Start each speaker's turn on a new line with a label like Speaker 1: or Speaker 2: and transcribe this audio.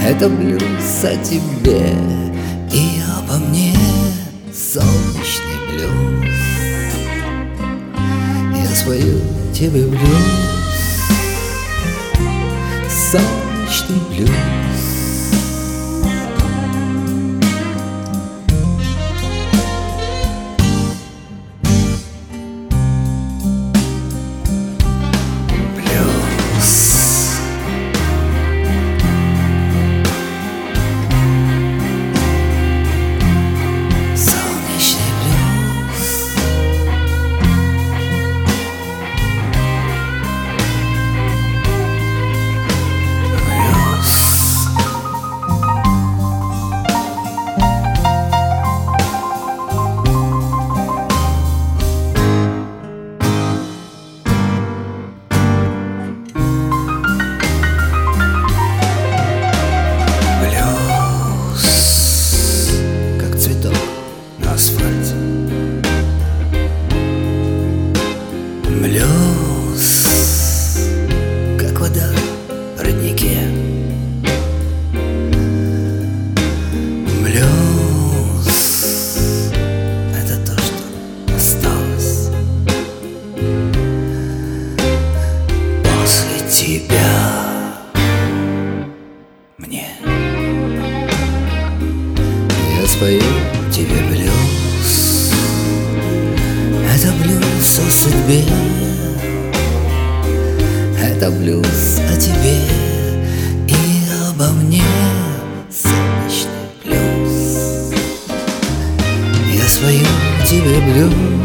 Speaker 1: Это блюз о тебе и обо мне, солнечный блюз. Я спою тебе блюз, солнечный блюз. Асфальте. Блюз, как вода в роднике. Блюз — это то, что осталось после тебя мне. Я спою тебе блюз, это блюз о судьбе, это блюз о тебе и обо мне, солнечный блюз. Я спою тебе блюз,